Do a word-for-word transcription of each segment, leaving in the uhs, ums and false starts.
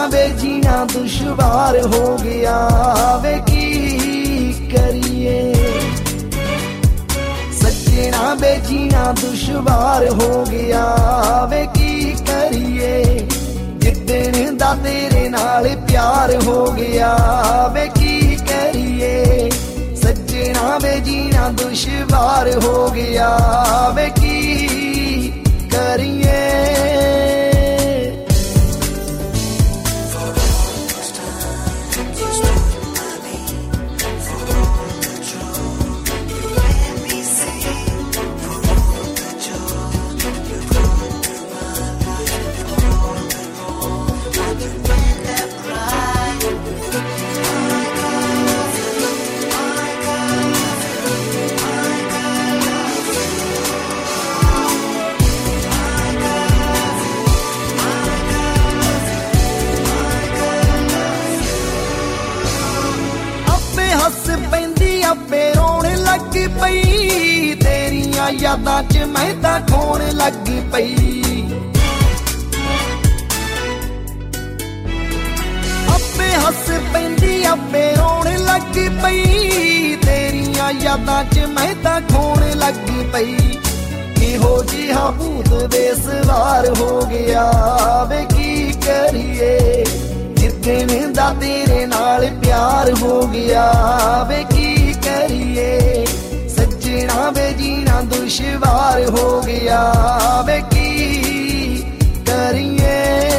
ਵੇ ਜੀਣਾ ਦੁਸ਼ਵਾਰ ਹੋ ਗਿਆ ਵੇ ਕੀ ਕਰੀਏ ਸੱਜਣਾ ਵੇ ਜੀਣਾ ਦੁਸ਼ਵਾਰ ਹੋ ਗਿਆ ਵੇ ਕੀ ਕਰੀਏ ਜਿੱਦਣ ਦਾ ਤੇਰੇ ਨਾਲ ਪਿਆਰ ਹੋ ਗਿਆ ਵੇ ਕੀ ਕਰੀਏ ਸੱਜਣਾ ਵੇ ਜੀਣਾ ਦੁਸ਼ਵਾਰ ਹੋ ਗਿਆ ਵੇ ਕੀ ਕਰੀਏ ਹੱਸ ਪੈਂਦੀ ਆਪੇ ਰੋਣ ਲੱਗ ਪਈ ਤੇਰੀਆਂ ਯਾਦਾਂ 'ਚ ਮੈਂ ਤਾਂ ਖੋਣ ਲੱਗ ਪਈ ਆਪੇ ਹੱਸ ਪੈਂਦੀ ਆਪੇ ਰੋਣ ਲੱਗ ਪਈ ਤੇਰੀਆਂ ਯਾਦਾਂ 'ਚ ਮੈਂ ਤਾਂ ਖੋਣ ਲੱਗ ਪਈ ਇਹੋ ਜਿਹਾ ਭੂਤ ਬੇਸਵਾਰ ਹੋ ਗਿਆ ਵੇ ਕੀ ਕਰੀਏ ਜਿੱਦਣ ਦਾ ਤੇਰੇ ਨਾਲ ਪਿਆਰ ਹੋ ਗਿਆ ਵੇ ਕੀ ਕਰੀਏ ਸੱਜਣਾ ਵੇ ਜੀਣਾ ਦੁਸ਼ਵਾਰ ਹੋ ਗਿਆ ਵੇ ਕੀ ਕਰੀਏ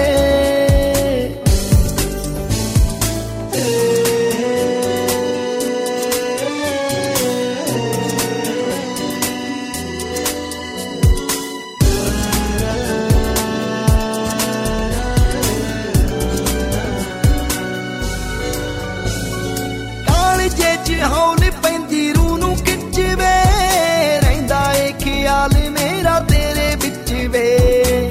ਹੌਲ ਪੈਂਦੀ ਰੂਹ ਨੂੰ ਖਿੱਚਵੇ ਰਹਿੰਦਾ ਏ ਖਿਆਲ ਮੇਰਾ ਤੇਰੇ ਵਿੱਚ ਵੇ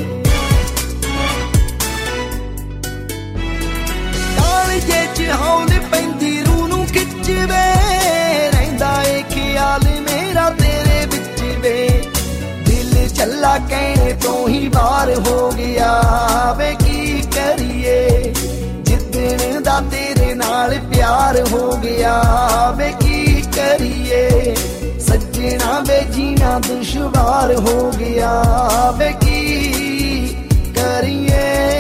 ਕਾਲਜੇ 'ਚ ਹੌਲ ਪੈਂਦੀ ਰੂਹ ਨੂੰ ਖਿੱਚਵੇ ਰਹਿੰਦਾ ਏ ਖਿਆਲ ਮੇਰਾ ਤੇਰੇ ਵਿੱਚ ਵੇ ਦਿਲ ਚੱਲਾ ਕਹਿਣੇ ਤੋਂ ਹੀ ਬਾਹਰ ਹੋ ਗਿਆ ਵੇ ਕੀ ਕਰੀਏ ਜਿੱਦਣ ਦਾ ਤੇਰੇ ਨਾਲ ਪਿਆਰ ਹੋ ਗਿਆ ਵੇ ਕੀ ਕਰੀਏ ਸੱਜਣਾ ਵੇ ਜੀਣਾ ਦੁਸ਼ਵਾਰ ਹੋ ਗਿਆ ਵੇ ਕੀ ਕਰੀਏ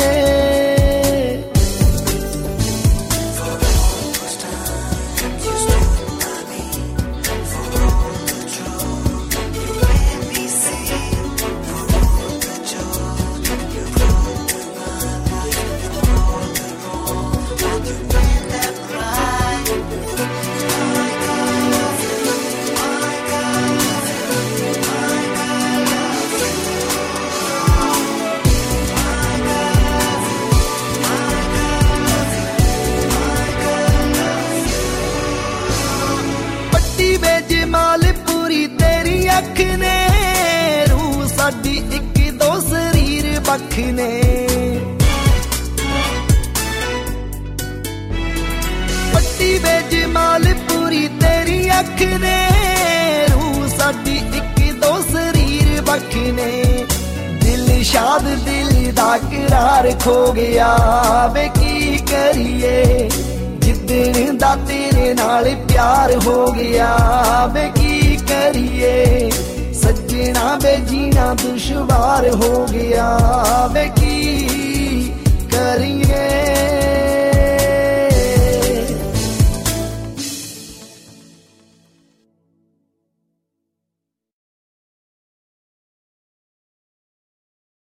ਜਮਾਲਪੁਰੀ ਤੇਰੀ ਅੱਖ ਨੇ ਰੂਹ ਸਾਡੀ ਇੱਕ ਦੋ ਸਰੀਰ ਵੱਖ ਨੇ ਪੱਟੀ ਵੇ ਜਮਾਲਪੁਰੀ ਤੇਰੀ ਅੱਖ ਨੇ ਰੂਹ ਸਾਡੀ ਇੱਕ ਦੋ ਸਰੀਰ ਵੱਖ ਨੇ ਦਿਲ ਸ਼ਾਦ ਦਿਲ ਦਾ ਕਰਾਰ ਖੋ ਗਿਆ ਵੇ ਕੀ ਕਰੀਏ ਜਿੱਦਣ ਦਾ ਤੇਰੇ ਨਾਲ ਪਿਆਰ ਹੋ ਗਿਆ ਵੇ ਕੀ ਕਰੀਏ ਸੱਜਣਾ ਵੇ ਜੀਣਾ ਦੁਸ਼ਵਾਰ ਹੋ ਗਿਆ ਵੇ